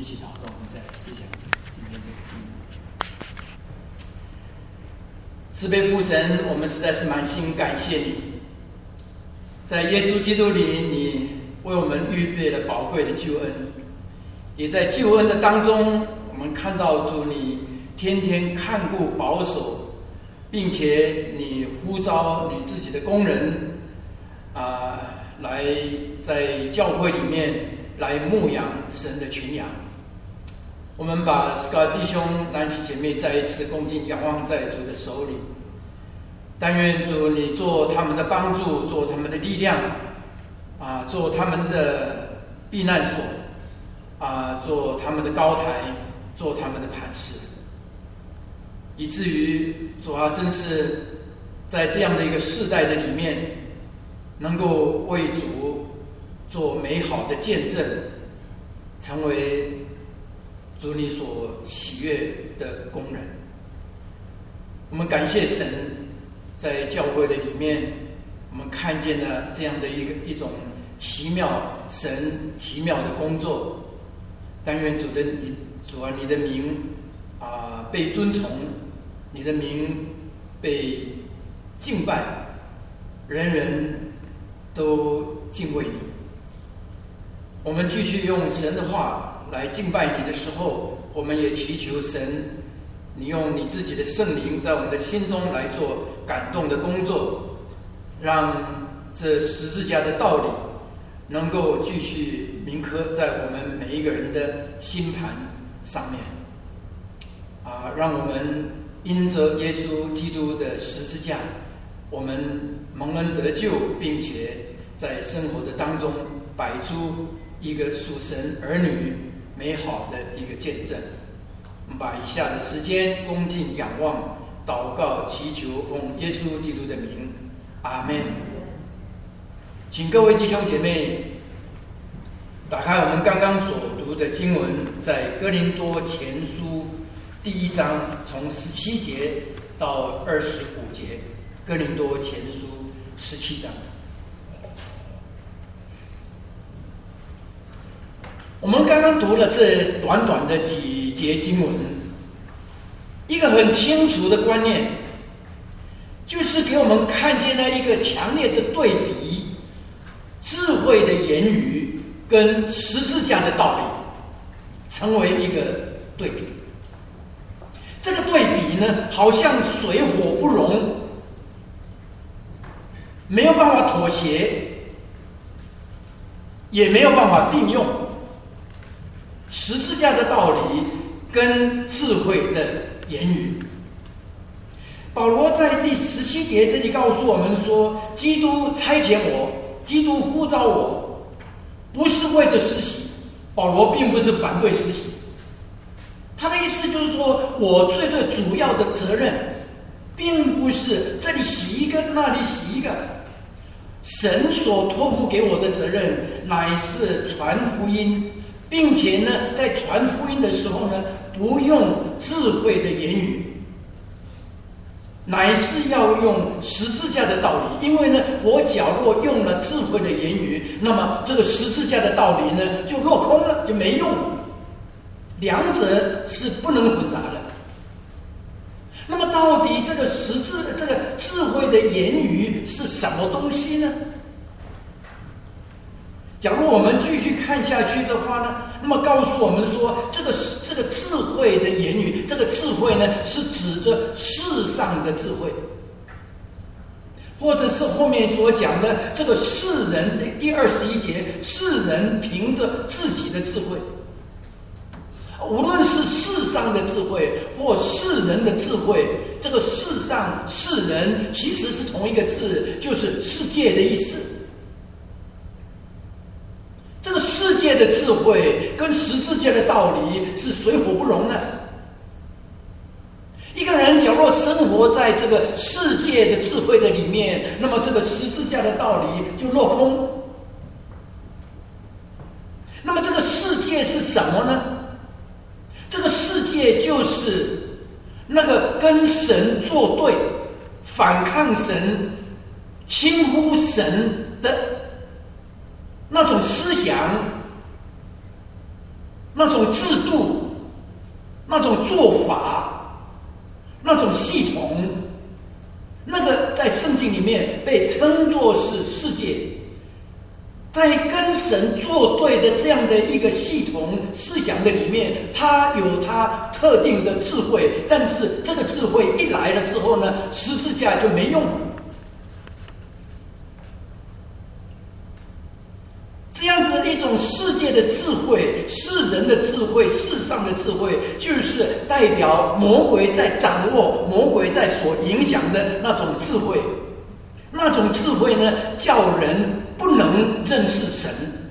起祷告，我们再来思想今天这个经文。慈悲父神，我们实在是满心感谢你，在耶稣基督里，你为我们预备了宝贵的救恩，也在救恩的当中，我们看到主你天天看顾保守，并且你呼召你自己的工人来在教会里面来牧养神的群羊。我们把Scott弟兄、南希姐妹再一次恭敬仰望在主的手里，但愿主你做他们的帮助，做他们的力量，做他们的避难所，做他们的高台，做他们的磐石，以至于主真是在这样的一个世代的里面，能够为主做美好的见证，成为主你所喜悦的工人。我们感谢神，在教会的里面，我们看见了这样的一种奇妙神奇妙的工作。但愿主你的名被尊崇，你的名被敬拜，人人都敬畏你。我们继续用神的话来敬拜你的时候，我们也祈求神，你用你自己的圣灵在我们的心中来做感动的工作，让这十字架的道理能够继续铭刻在我们每一个人的心盘上面，让我们因着耶稣基督的十字架，我们蒙恩得救，并且在生活的当中摆出一个属神儿女美好的一个见证。我们把以下的时间恭敬仰望、祷告、祈求，奉耶稣基督的名，阿们。请各位弟兄姐妹打开我们刚刚所读的经文，在哥林多前书第1章，从17节到25节。哥林多前书17章。我们刚刚读了这短短的几节经文，一个很清楚的观念，就是给我们看见了一个强烈的对比，智慧的言语跟十字架的道理成为一个对比。这个对比呢，好像水火不容，没有办法妥协，也没有办法并用。十字架的道理跟智慧的言语。保罗在第17节这里告诉我们说，基督差遣我，基督呼召我，不是为着施洗。保罗并不是反对施洗，他的意思就是说，我最主要的责任并不是这里洗一个那里洗一个，神所托付给我的责任乃是传福音，并且呢，在传福音的时候呢，不用智慧的言语，乃是要用十字架的道理。因为呢，我假若用了智慧的言语，那么这个十字架的道理呢，就落空了，就没用了。两者是不能混杂的。那么，到底这个智慧的言语是什么东西呢？假如我们继续看下去的话呢，那么告诉我们说，这个智慧的言语，这个智慧呢，是指着世上的智慧，或者是后面所讲的这个世人的第21节，世人凭着自己的智慧。无论是世上的智慧或世人的智慧，这个世上世人其实是同一个字，就是世界的意思。这个世界的智慧跟十字架的道理是水火不容的。一个人假若生活在这个世界的智慧的里面，那么这个十字架的道理就落空。那么这个世界是什么呢？这个世界就是那个跟神作对、反抗神、轻忽神的那种思想， 那种制度、那种做法、那种系统，那个在圣经里面被称作是世界。在跟神作对的这样的一个系统思想的里面，它有它特定的智慧，但是这个智慧一来了之后呢，十字架就没用了。这样子一种世界的智慧、世人的智慧、世上的智慧，就是代表魔鬼在掌握、魔鬼在所影响的那种智慧。那种智慧呢，叫人不能认识神。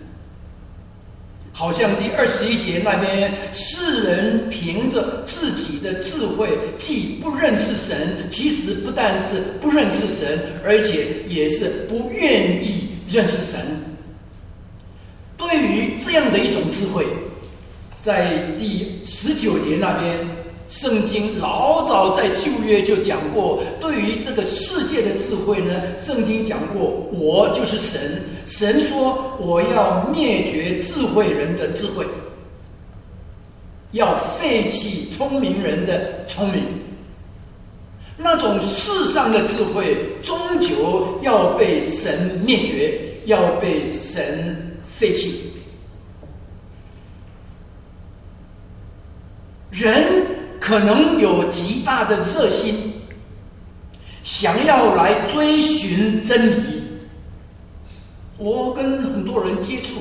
好像第21节那边，世人凭着自己的智慧，既不认识神，其实不但是不认识神，而且也是不愿意认识神。对于这样的一种智慧，在第19节那边，圣经老早在旧约就讲过，对于这个世界的智慧呢，圣经讲过，我就是神。神说，我要灭绝智慧人的智慧，要废弃聪明人的聪明。那种世上的智慧，终究要被神灭绝，要被神废弃。人可能有极大的热心，想要来追寻真理。我跟很多人接触，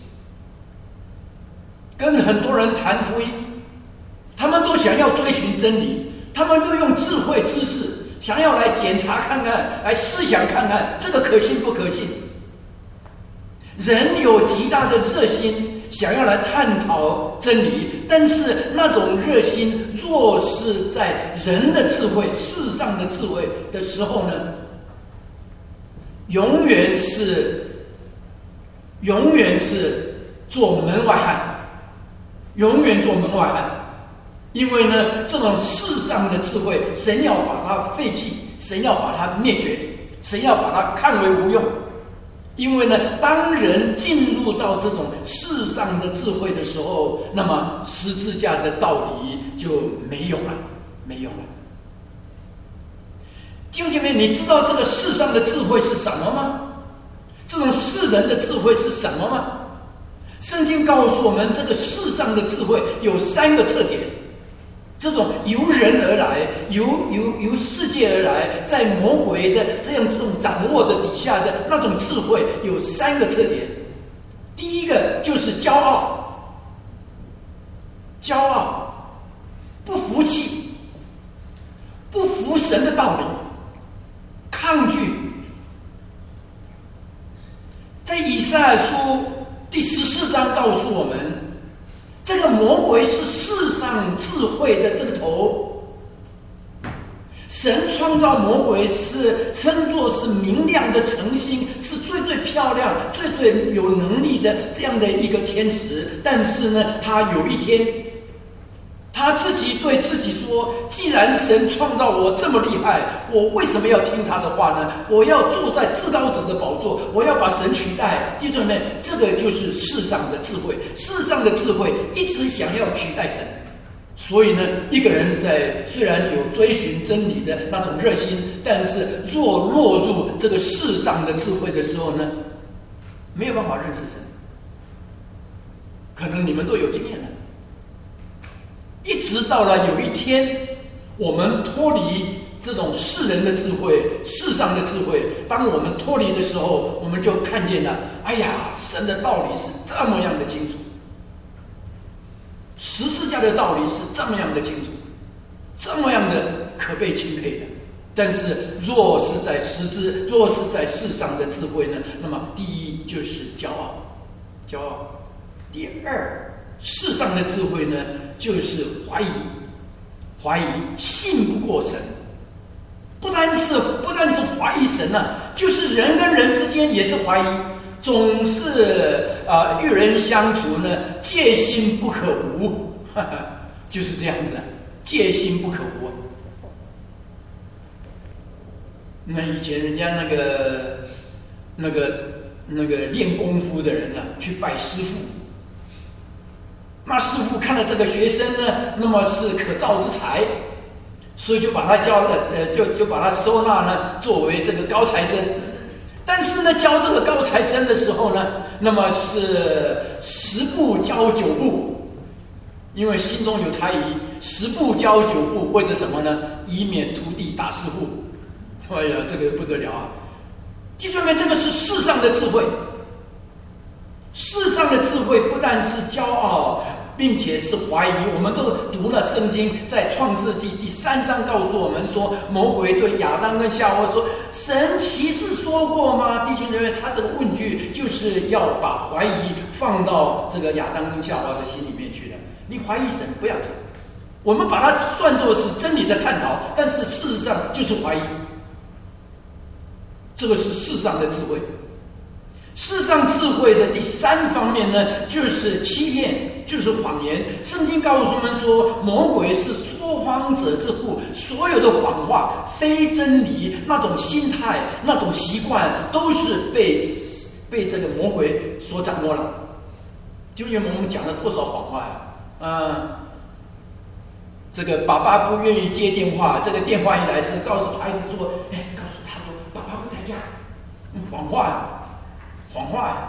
跟很多人谈福音，他们都想要追寻真理，他们都用智慧知识想要来检查看看，来思想看看这个可信不可信。人有极大的热心，想要来探讨真理，但是那种热心若是在人的智慧、世上的智慧的时候呢，永远是做门外汉，永远做门外汉。因为呢，这种世上的智慧，神要把它废弃，神要把它灭绝，神要把它看为无用。因为呢，当人进入到这种世上的智慧的时候，那么十字架的道理就没有了，没有了。弟兄姐妹，你知道这个世上的智慧是什么吗？这种世人的智慧是什么吗？圣经告诉我们，这个世上的智慧有3个特点。这种由人而来，由世界而来，在魔鬼的这种掌握的底下的那种智慧，有3个特点。第一个就是骄傲，不服气，不服神的道理，抗拒。在以赛亚书第14章告诉我们，这个魔鬼是世上智慧的这个头。神创造魔鬼是称作是明亮的晨星，是最最漂亮、最最有能力的这样的一个天使。但是呢，他有一天，他自己对自己说，既然神创造我这么厉害，我为什么要听他的话呢？我要坐在至高者的宝座，我要把神取代。弟兄们，这个就是世上的智慧。世上的智慧一直想要取代神。所以呢，一个人在虽然有追寻真理的那种热心，但是若落入这个世上的智慧的时候呢，没有办法认识神。可能你们都有经验了。一直到了有一天，我们脱离这种世人的智慧、世上的智慧，当我们脱离的时候，我们就看见了，哎呀，神的道理是这么样的清楚，十字架的道理是这么样的清楚，这么样的可被钦佩的。但是若是在世上的智慧呢，那么第一就是骄傲。第二，世上的智慧呢，就是怀疑，信不过神。不单是怀疑神啊，就是人跟人之间也是怀疑，总是与人相处呢，戒心不可无，就是这样子，戒心不可无。那以前人家那个练功夫的人啊，去拜师傅， 那师父看了这个学生呢，那么是可造之才，所以就把他就把他收纳呢，作为这个高材生。但是呢，教这个高材生的时候呢，那么是10步教9步，因为心中有猜疑，10步教9步，为着什么呢？以免徒弟打师父。哎呀，这个不得了啊！弟兄们，这个是世上的智慧。世上的智慧不但是骄傲，并且是怀疑。我们都读了圣经，在创世纪第3章告诉我们说，魔鬼对亚当跟夏娃说：“神岂是说过吗？”弟兄姊妹，他这个问句就是要把怀疑放到这个亚当跟夏娃的心里面去的。你怀疑神，不要紧，我们把它算作是真理的探讨，但是事实上就是怀疑。这个是世上的智慧。世上智慧的第3方面呢，就是欺骗，就是谎言。圣经告诉我们说，魔鬼是说谎者之父，所有的谎话、非真理，那种心态、那种习惯，都是被这个魔鬼所掌握了。就因为我们讲了多少谎话呀？这个爸爸不愿意接电话，这个电话一来是告诉孩子说，告诉他说爸爸不在家，谎话呀。谎话呀！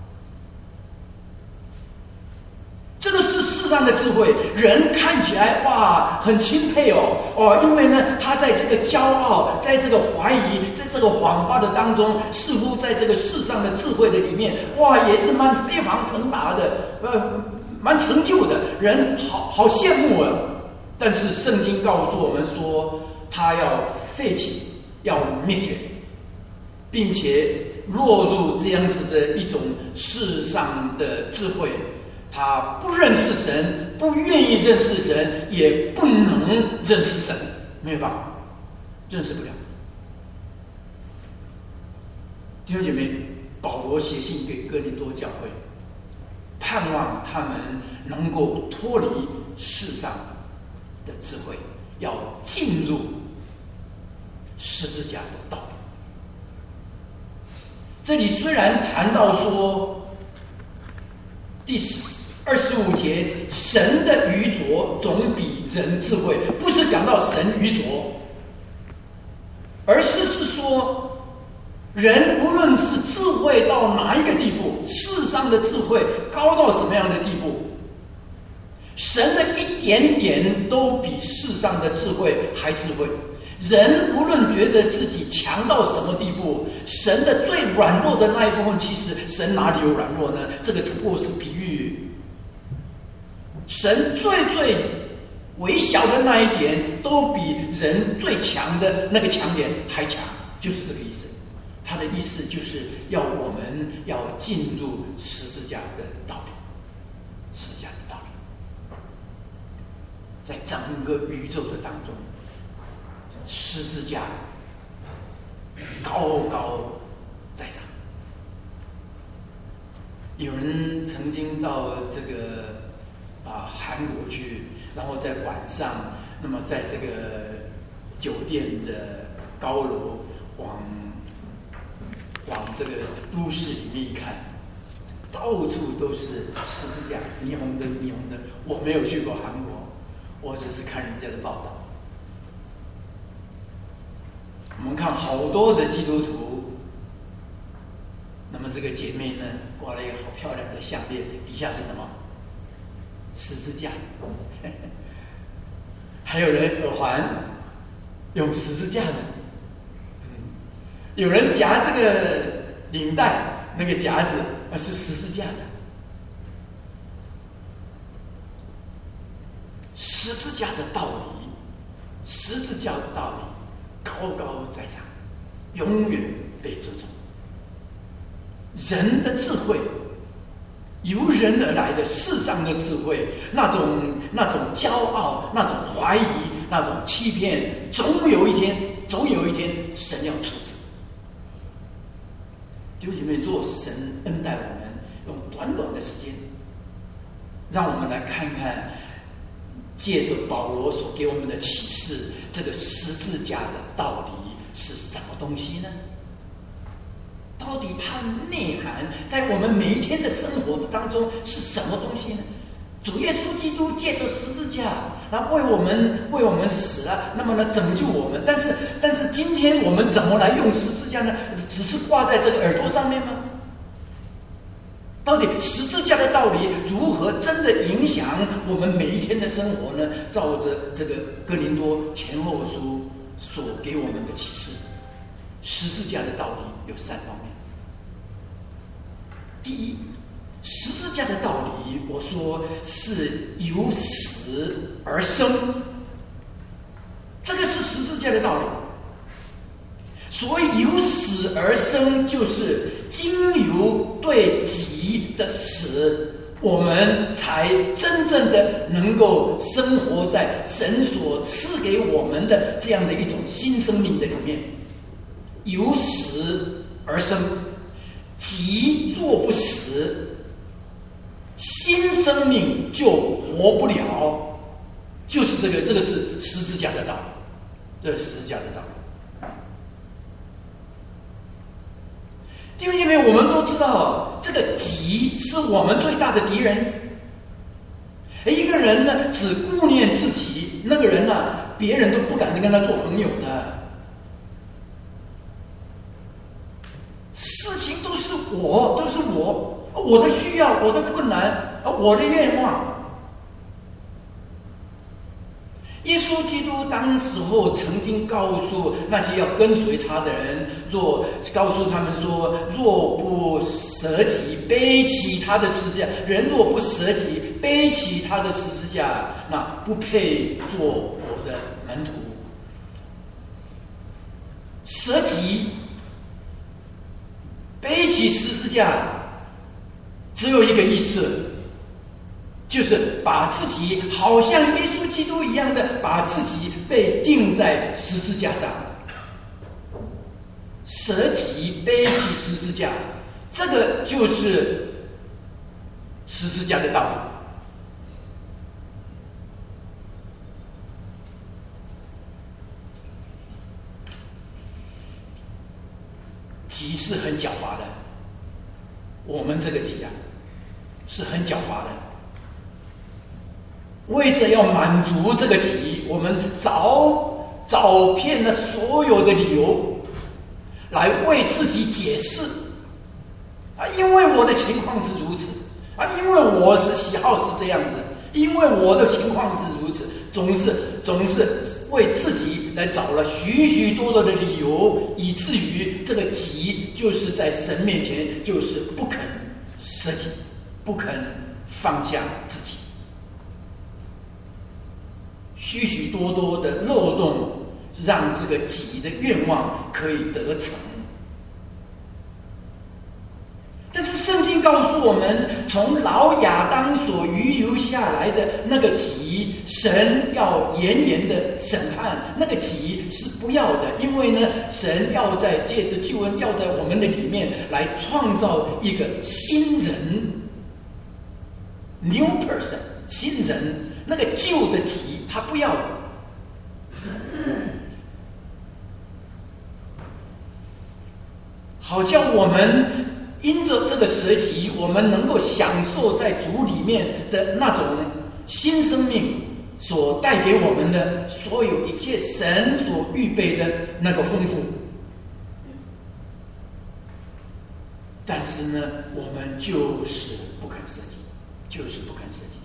这个是世上的智慧，人看起来哇很钦佩哦，因为呢他在这个骄傲，在这个怀疑，在这个谎话的当中，似乎在这个世上的智慧的里面，哇也是蛮飞黄腾达的，蛮成就的，人好羡慕啊。但是圣经告诉我们说，他要废弃，要灭绝，并且落入这样子的一种世上的智慧，他不认识神，不愿意认识神，也不能认识神，没有办法，认识不了。弟兄姐妹，保罗写信给哥林多教会，盼望他们能够脱离世上的智慧，要进入十字架的道理。这里虽然谈到说第25节，神的愚拙总比人智慧，不是讲到神愚拙，而是说人无论是智慧到哪一个地步，世上的智慧高到什么样的地步，神的一点点都比世上的智慧还智慧。人无论觉得自己强到什么地步，神的最软弱的那一部分，其实神哪里有软弱呢？这个只不过是比喻。神最微小的那一点，都比人最强的那个强点还强，就是这个意思。他的意思就是要我们要进入十字架的道理，十字架的道理，在整个宇宙的当中，十字架高高在上。有人曾经到这个韩国去，然后在晚上，那么在这个酒店的高楼往这个都市里面一看，到处都是十字架，霓虹灯。我没有去过韩国，我只是看人家的报道。我们看好多的基督徒，那么这个姐妹呢挂了一个好漂亮的项链，底下是什么？十字架。还有人耳环用十字架的，有人夹这个领带，那个夹子是十字架的。十字架的道理，十字架的道理高高在上，永远被尊重。人的智慧，由人而来的世上的智慧，那种骄傲，那种怀疑，那种欺骗，总有一天神要处置。弟兄姐妹，若神恩待我们，用短短的时间，让我们来看看，借着保罗所给我们的启示，这个十字架的道理是什么东西呢？到底它内涵在我们每一天的生活当中是什么东西呢？ 主耶稣基督借着十字架，然后为我们死了，那么呢拯救我们。但是今天我们怎么来用十字架呢？只是挂在这个耳朵上面吗？到底十字架的道理如何真的影响我们每一天的生活呢？照着这个哥林多前后书所给我们的启示，十字架的道理有3方面。第一，十字架的道理，我说是由死而生，这个是十字架的道理。所谓由死而生，就是经由对己的死，我们才真正的能够生活在神所赐给我们的这样的一种新生命的里面。由死而生，己若不死，新生命就活不了。就是这个是十字架的道理，这是十字架的道理。弟兄姐妹，我们都知道，这个己是我们最大的敌人。一个人呢，只顾念自己，那个人呢，别人都不敢跟他做朋友的。事情都是我的需要，我的困难，我的愿望。耶稣基督当时候曾经告诉那些要跟随他的人，告诉他们说，若不舍己背起他的十字架，人若不舍己背起他的十字架，那不配做我的门徒。舍己背起十字架只有一个意思，就是把自己好像耶稣基督一样的把自己被钉在十字架上，舍己背起十字架，这个就是十字架的道理。己是很狡猾的，我们这个己啊是很狡猾的。为着要满足这个己，我们找遍了所有的理由来为自己解释啊，因为我的情况是如此啊，因为我是喜好是这样子，因为我的情况是如此，总是为自己来找了许许多多的理由，以至于这个己就是在神面前就是不肯舍己，不肯放下自己。许许多多的漏洞，让这个己的愿望可以得逞。但是圣经告诉我们，从老亚当所遗留下来的那个己，神要严严的审判，那个己是不要的，因为呢，神要借着救恩，要在我们的里面来创造一个新人 ，new person， 新人。那个旧的己他不要的，好叫我们因着这个舍己，我们能够享受在主里面的那种新生命所带给我们的所有一切神所预备的那个丰富。但是呢，我们就是不肯舍己，就是不肯舍己。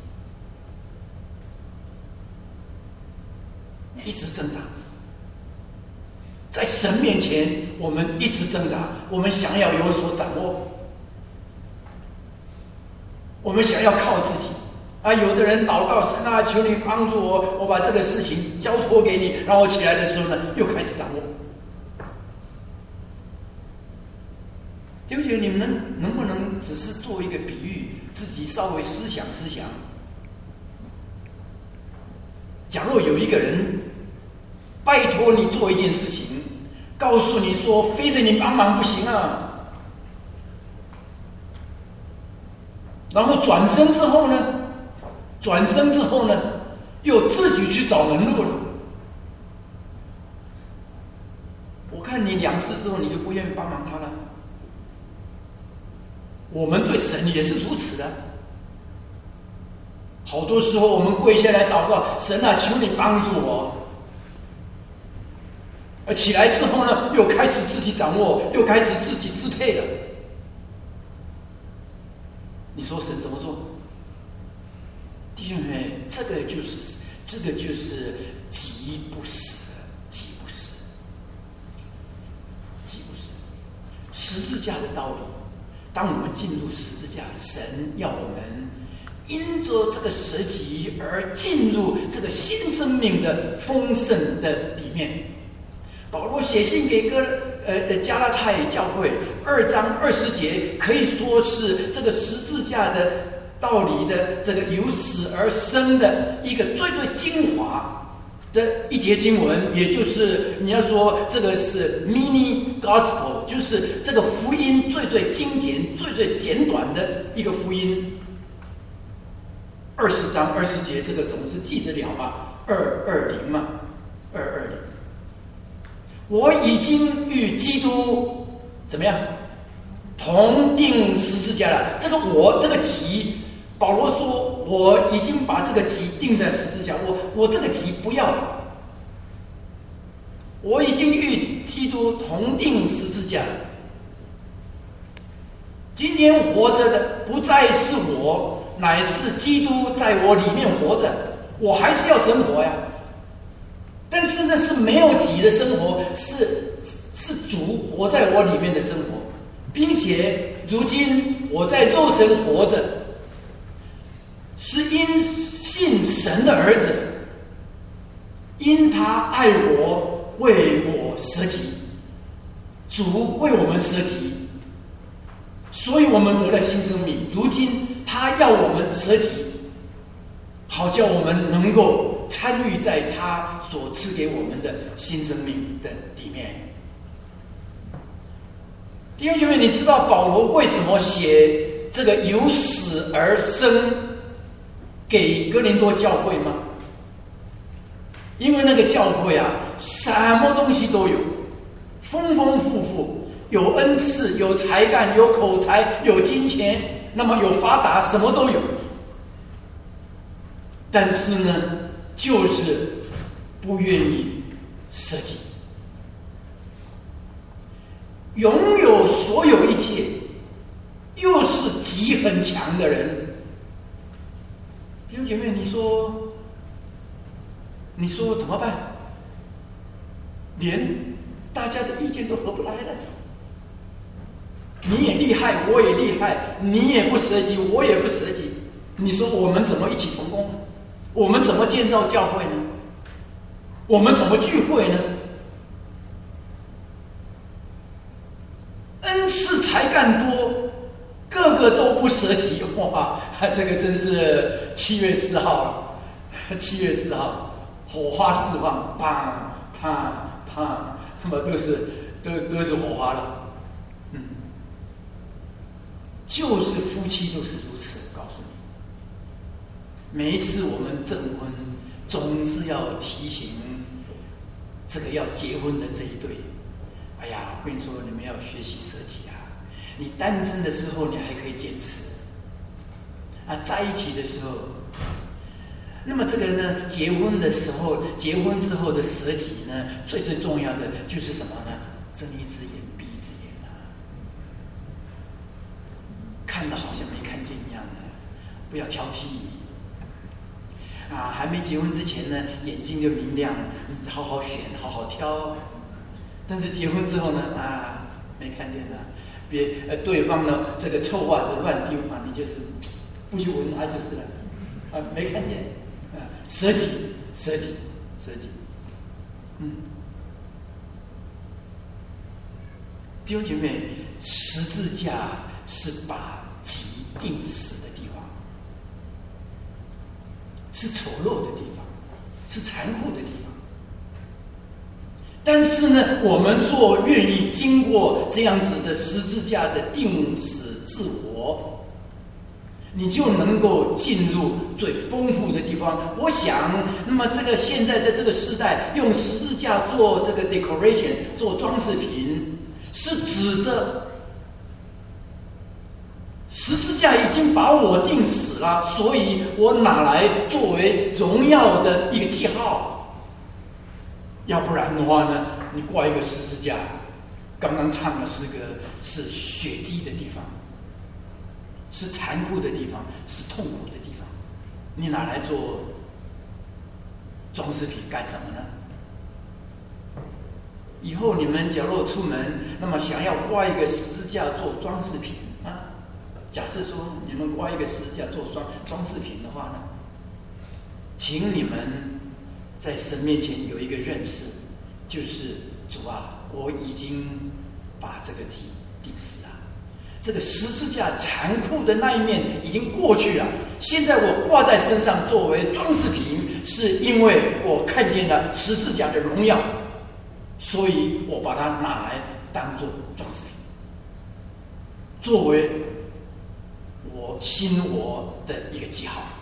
一直挣扎，在神面前，我们一直挣扎，我们想要有所掌握，我们想要靠自己啊！有的人祷告神啊，求你帮助我，我把这个事情交托给你，然后我起来的时候呢，又开始掌握。对不起，你们能不能只是做一个比喻，自己稍微思想？假如有一个人拜托你做一件事情，告诉你说非得你帮忙不行啊，然后转身之后呢，又自己去找门路了。我看你2次之后，你就不愿意帮忙他了。我们对神也是如此的。 好多时候我们跪下来祷告，神啊，求你帮助我。而起来之后呢，又开始自己掌握，又开始自己支配了。你说神怎么做？弟兄们，这个就是极不死，极不死，极不死。十字架的道理，当我们进入十字架，神要我们因着这个舍己而进入这个新生命的丰盛的里面。保罗写信给加拉太教会2章20节，可以说是这个十字架的道理的这个由死而生的一个最最精华的一节经文，也就是你要说这个是 mini gospel， 就是这个福音最最精简、最最简短的一个福音。20章20节，这个总是记得了吧？220嘛，220。我已经与基督怎么样同定十字架了。这个我，这个己，保罗说我已经把这个己定在十字架，我这个己不要了。我已经与基督同定十字架。今天活着的不再是我，乃是基督在我里面活着。我还是要生活呀。但是呢，是没有己的生活，是主活在我里面的生活，并且如今我在肉身活着，是因信神的儿子，因他爱我，为我舍己，主为我们舍己，所以我们得了新生命。如今他要我们舍己，好叫我们能够参与在他所赐给我们的新生命的里面。弟兄姐妹，你知道保罗为什么写这个由死而生给哥林多教会吗？因为那个教会啊，什么东西都有，丰丰富富，有恩赐，有才干，有口才，有金钱，那么有发达，什么都有。但是呢，就是不愿意舍己，拥有所有一切，又是己很强的人。弟兄姐妹，你说怎么办？连大家的意见都合不来了。你也厉害，我也厉害，你也不舍己，我也不舍己。你说我们怎么一起同工？我们怎么建造教会呢？我们怎么聚会呢？恩赐才干多，个个都不舍己。哇，这个真是7月4号，7月4号火花释放，砰砰砰，那么都是火花了。就是夫妻都是如此，告诉你。每一次我们证婚，总是要提醒这个要结婚的这一对。哎呀，我跟你说，你们要学习舍己啊！你单身的时候，你还可以坚持啊，在一起的时候，那么这个呢，结婚的时候，结婚之后的舍己呢，最最重要的就是什么呢？睁一只眼闭一只眼啊，看得好像没看见一样的，不要挑剔。啊，还没结婚之前呢，眼睛就明亮，好好选，好好挑。但是结婚之后呢，啊，没看见了，对方呢这个臭袜子乱丢啊，你就是不去闻它就是了，啊，没看见，啊，舍己，舍己，舍己，弟兄姐妹，十字架是把己钉死的地方。是丑陋的地方，是残酷的地方。但是呢，我们若愿意经过这样子的十字架的定死自我，你就能够进入最丰富的地方。我想，那么这个现在的这个时代，用十字架做这个 decoration， 做装饰品，是指着十字架架已经把我钉死了，所以我拿来作为荣耀的一个记号。要不然的话呢，你挂一个十字架，刚刚唱的诗歌是血迹的地方，是残酷的地方，是痛苦的地方，你拿来做装饰品干什么呢？以后你们假若出门，那么想要挂一个十字架做装饰品啊，假设说你们挂一个十字架做装饰品的话呢，请你们在神面前有一个认识，就是主啊，我已经把这个祭钉死了，这个十字架残酷的那一面已经过去了，现在我挂在身上作为装饰品，是因为我看见了十字架的荣耀，所以我把它拿来当作装饰品，作为我新我的一个记号。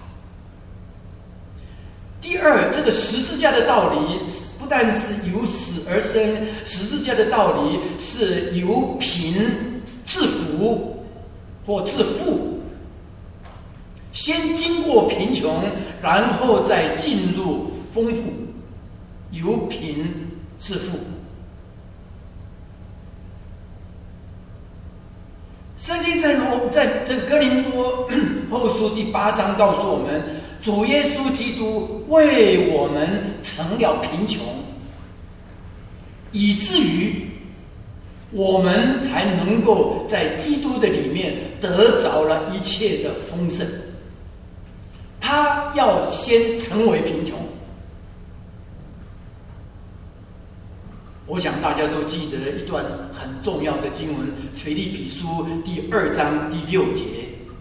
第二，这个十字架的道理不但是由死而生，十字架的道理是由贫致富或致富，先经过贫穷，然后再进入丰富，由贫致富。圣经在这个哥林多后书第8章告诉我们，主耶稣基督为我们成了贫穷，以至于我们才能够在基督的里面得着了一切的丰盛。他要先成为贫穷。我想大家都记得一段很重要的经文，腓立比书第2章第6节。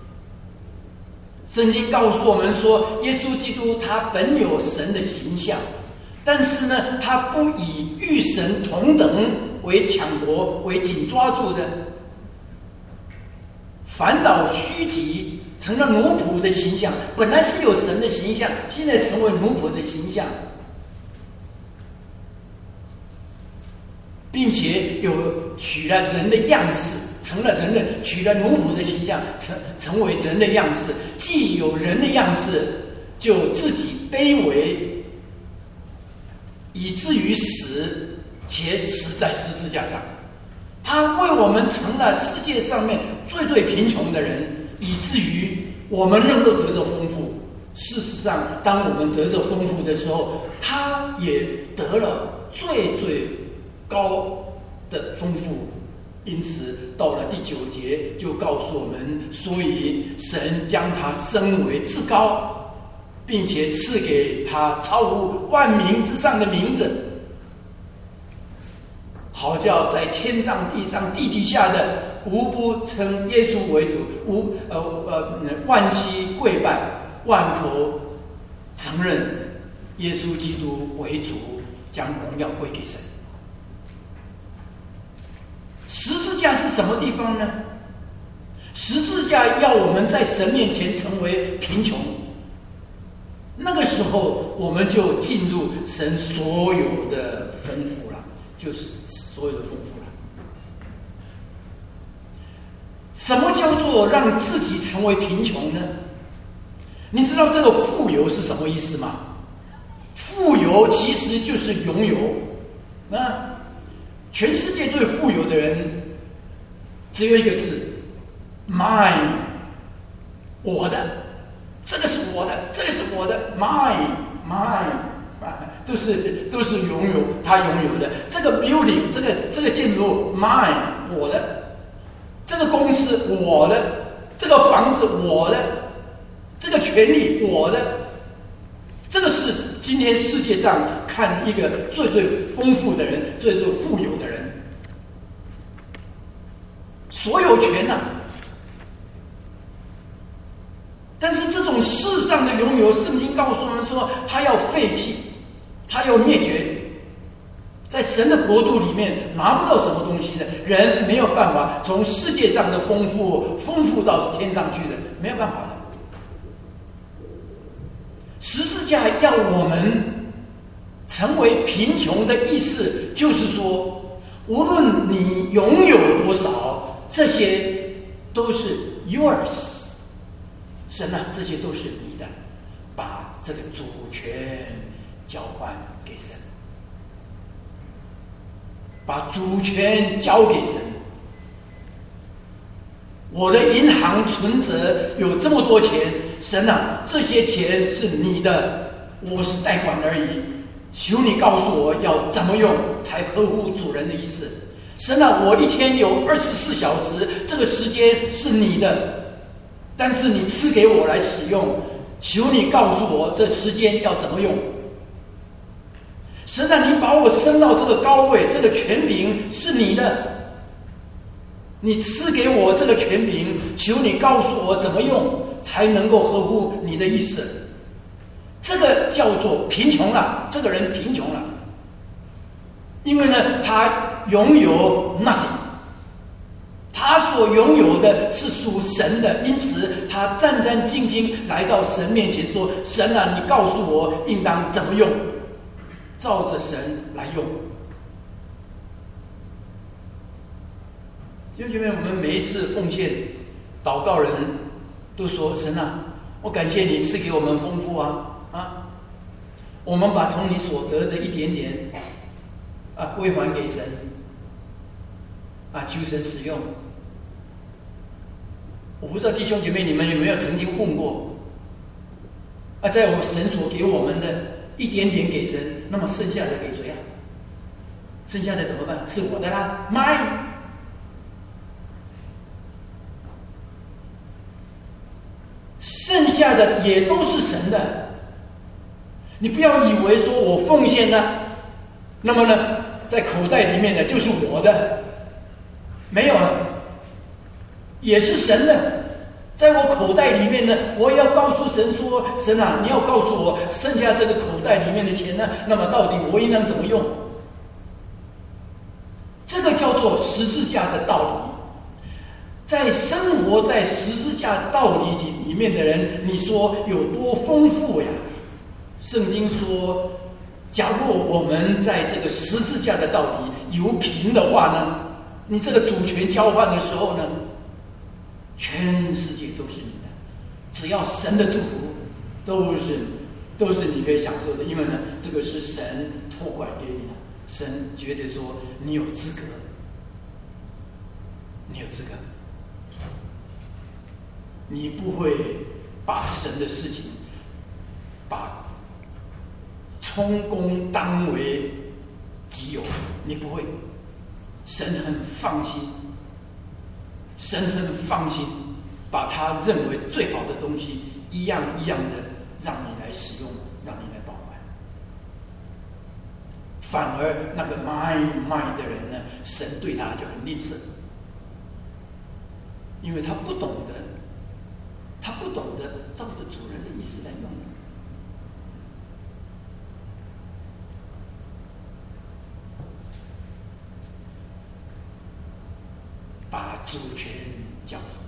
圣经告诉我们说，耶稣基督他本有神的形象，但是呢，他不以与神同等为抢夺，为紧抓住的，反倒虚己，成了奴仆的形象。本来是有神的形象，现在成为奴仆的形象，并且有取了人的样式，成了人的，取了奴仆的形象，成为人的样式。既有人的样式，就自己卑微，以至于死，且死在十字架上。他为我们成了世界上面最贫穷的人，以至于我们能够得着丰富。事实上，当我们得着丰富的时候，他也得了最高的丰富。因此到了第9节就告诉我们，所以神将他升为至高，并且赐给他超乎万民之上的名字，好叫在天上地上地底下的无不称耶稣为主，万膝跪拜，万口承认耶稣基督为主，将荣耀归给神。十字架是什么地方呢？十字架要我们在神面前成为贫穷，那个时候我们就进入神所有的丰富了，就是所有的丰富了。什么叫做让自己成为贫穷呢？你知道这个富有是什么意思吗？富有其实就是拥有。全世界最富有的人只有一个字 mine， 我的，这个是我的，这个是我的 mine， 都是拥有，他拥有的。这个 building， 这个建筑 mine， 我的，这个公司我的，这个房子我的，这个权利我的。这个是今天世界上看一个最丰富的人，最富有的人，所有权啊。但是这种世上的拥有，圣经告诉我们说，他要废弃，他要灭绝。在神的国度里面拿不到什么东西的人，没有办法从世界上的丰富到天上去的，没有办法的。十字架要我们成为贫穷的意思，就是说，无论你拥有多少，这些都是 yours， 神啊，这些都是你的，把这个主权交还给神，把主权交给神。我的银行存折有这么多钱，神啊，这些钱是你的，我是代管而已，求你告诉我要怎么用才合乎主人的意思。神啊，我一天有24小时，这个时间是你的，但是你赐给我来使用，求你告诉我这时间要怎么用。神啊，你把我升到这个高位，这个权柄是你的，你赐给我这个权柄，求你告诉我怎么用才能够合乎你的意思。这个叫做贫穷了，这个人贫穷了，因为呢，他拥有 nothing， 他所拥有的是属神的，因此他战战兢兢来到神面前说：神啊，你告诉我应当怎么用，照着神来用。弟兄姐妹，我们每一次奉献祷告人都说：神啊，我感谢你赐给我们丰富啊，我们把从你所得的一点点归还给神，求神使用。我不知道弟兄姐妹你们有没有曾经问过，在我神所给我们的一点点给神，那么剩下的给谁啊？剩下的怎么办？是我的啦，mine。剩下的也都是神的，你不要以为说我奉献呢，那么呢，在口袋里面的就是我的，没有了，也是神的。在我口袋里面呢，我也要告诉神说：神啊，你要告诉我剩下这个口袋里面的钱呢，那么到底我应当怎么用？这个叫做十字架的道理。在生活在十字架道理里面的人，你说有多丰富呀？圣经说，假若我们在这个十字架的道理有凭的话呢，你这个主权交换的时候呢，全世界都是你的，只要神的祝福都是你可以享受的，因为呢，这个是神托管给你的，神觉得说你有资格，你有资格。你不会把神的事情把充公当为己有，你不会。神很放心，神很放心把他认为最好的东西一样一样的让你来使用，让你来保管。反而那个卖的人呢，神对他就很吝啬，因为他不懂得照着主人的意思来用。把主权交出，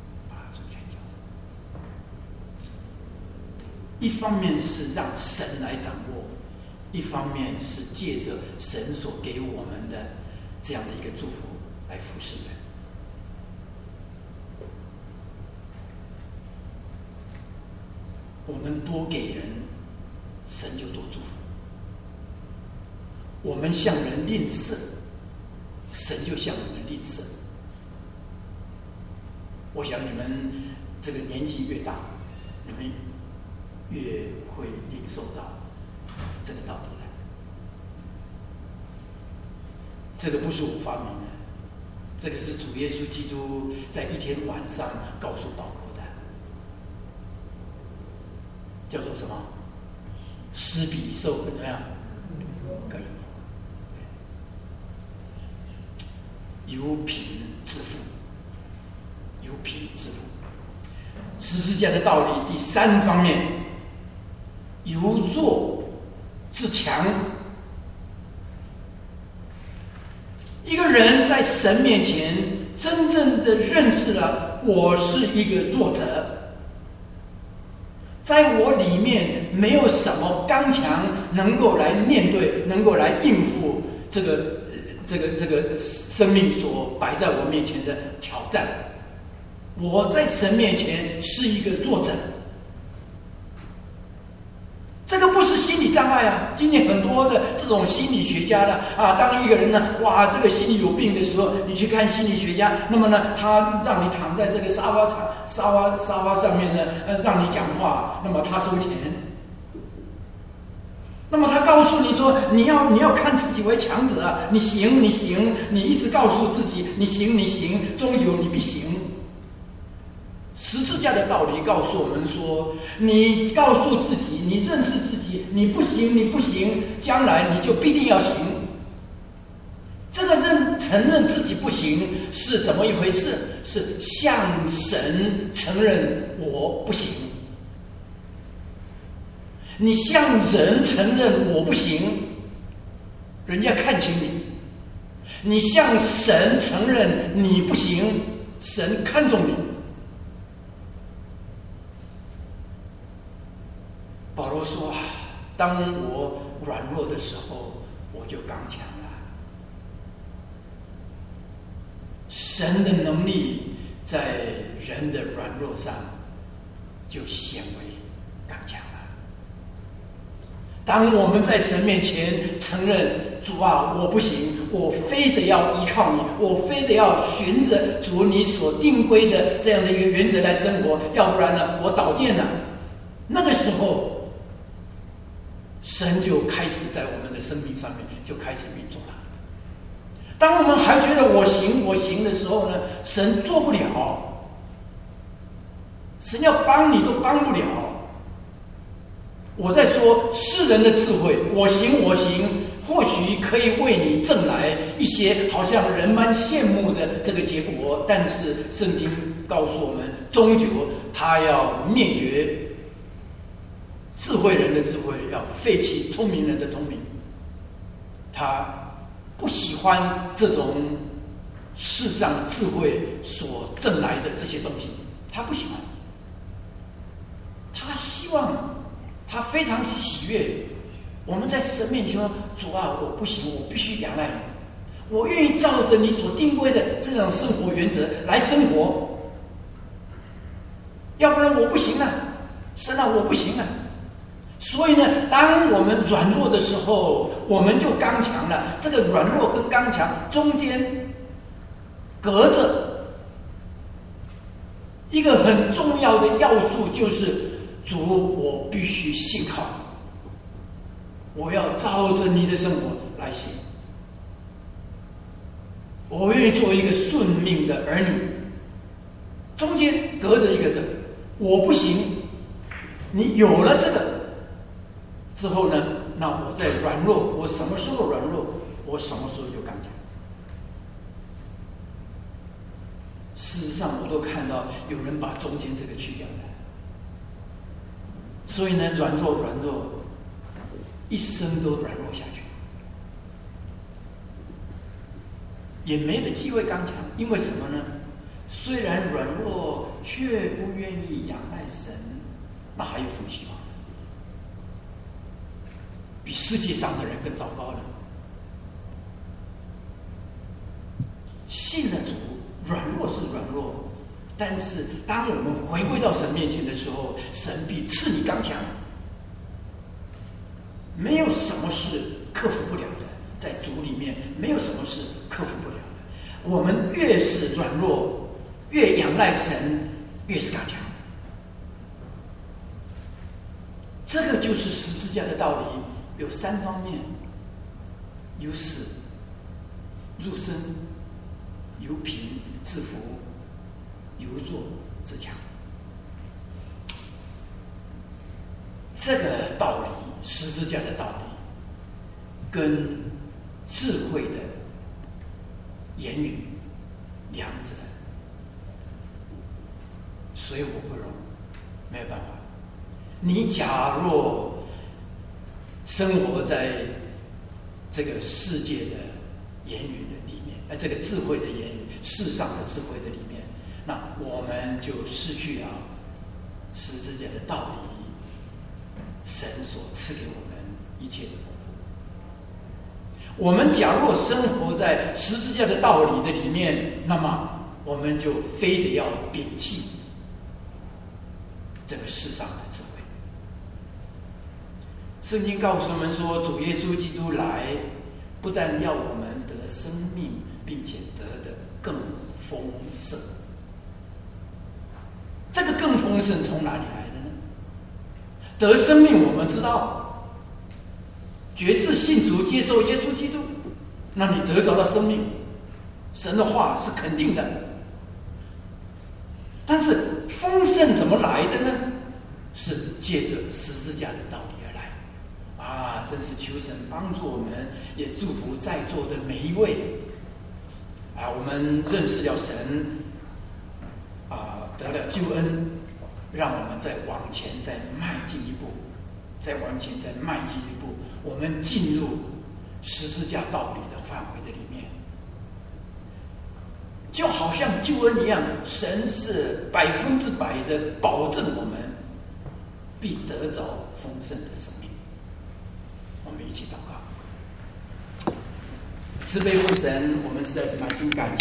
一方面是让神来掌握，一方面是借着神所给我们的这样的一个祝福来服侍人。我们多给人，神就多祝福；我们向人吝啬，神就向我们吝啬。我想你们这个年纪越大，你们越会领受到这个道理来。这个不是我发明的，这个是主耶稣基督在一天晚上告诉保罗的，叫做什么？施比受怎么样？更有贫致富。有贫致富，十字架的道理第三方面，由弱至强。一个人在神面前真正的认识了，我是一个弱者，在我里面没有什么刚强能够来面对，能够来应付这个生命所摆在我面前的挑战。 我在神面前是一个作者。这个不是心理障碍啊！今天很多的这种心理学家的啊，当一个人呢，哇，这个心理有病的时候，你去看心理学家，那么呢，他让你躺在这个沙发上面呢，让你讲话，那么他收钱。那么他告诉你说，你要看自己为强者啊，你行，你一直告诉自己，你行，终究你必行。十字架的道理告诉我们说，你告诉自己，你认识自己，你不行，将来你就必定要行。这个承认自己不行是怎么一回事？是向神承认我不行。你向人承认我不行，人家看清你；你向神承认你不行，神看重你。保罗说：“当我软弱的时候，我就刚强了。”神的能力在人的软弱上就显为刚强了。当我们在神面前承认主啊，我不行，我非得要依靠你，我非得要循着主你所定规的这样的一个原则来生活，要不然呢，我倒电了。那个时候，神就开始在我们的生命上面就开始运作了。当我们还觉得我行的时候呢，神做不了，神要帮你都帮不了。我在说世人的智慧，我行，或许可以为你挣来一些好像人们羡慕的这个结果，但是圣经告诉我们，终究他要灭绝智慧人的智慧，要废弃聪明人的聪明。他不喜欢这种世上智慧所挣来的这些东西，他不喜欢。他希望，他非常喜悦我们在神面前说：“主啊，我不行，我必须仰赖你，我愿意照着你所定规的这种生活原则来生活，要不然我不行啊，神啊，我不行啊。”所以呢，当我们软弱的时候，我们就刚强了。这个软弱跟刚强中间隔着一个很重要的要素，就是主，我必须信靠你，我要照着你的生活来行，我愿意做一个顺命的儿女。中间隔着一个字，我不行。你有了这个之后呢，那我在软弱，我什么时候软弱，我什么时候就刚强。事实上，我都看到有人把中间这个去掉了，所以呢，软弱，一生都软弱下去，也没了机会刚强。因为什么呢？虽然软弱，却不愿意仰赖神，那还有什么希望？比世界上的人更糟糕了。信了主，软弱是软弱，但是当我们回归到神面前的时候，神必赐你刚强。没有什么是克服不了的，在主里面没有什么是克服不了的。我们越是软弱，越仰赖神，越是刚强。这个就是十字架的道理。有三方面：由死入生，由贫致富，由弱自强。这个道理，十字架的道理，跟智慧的言语两者水火不容，没有办法。你假若生活在这个世界的言语的里面，这个智慧的言语，世上的智慧的里面，那我们就失去了十字架的道理，神所赐给我们一切的丰富。我们假若生活在十字架的道理的里面，那么我们就非得要摒弃这个世上的智慧。圣经告诉我们说，主耶稣基督来，不但要我们得生命，并且得的更丰盛。这个更丰盛从哪里来的呢？得生命，我们知道，决志信主接受耶稣基督，那你得着了生命，神的话是肯定的。但是丰盛怎么来的呢？是借着十字架的道理而来。啊，真是求神帮助我们，也祝福在座的每一位。啊，我们认识了神，得了救恩，让我们再往前再迈进一步，再往前再迈进一步，我们进入十字架道理的范围的里面。就好像救恩一样，神是100%的保证我们必得着丰盛的生命。我们一起祷告。慈悲父神，我们实在是满心感谢。